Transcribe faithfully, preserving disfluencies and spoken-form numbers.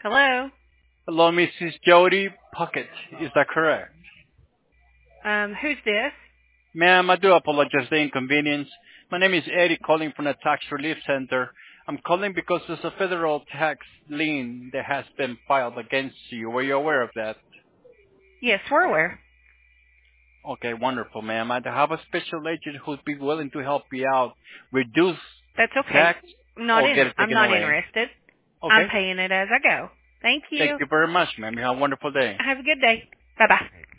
Hello? Hello, Missus Jody Puckett. Is that correct? Um, who's this? Ma'am, I do apologize for the inconvenience. My name is Eddie calling from the Tax Relief Center. I'm calling because there's a federal tax lien that has been filed against you. Were you aware of that? Yes, we're aware. Okay, wonderful, ma'am. I have a special agent who'd be willing to help you out, reduce That's okay. tax, Not or get in. it I'm taken not away. interested. I'm Okay? paying it as I go. Thank Thank you. you very much, ma'am. You have a wonderful day. Have a good day. Bye-bye.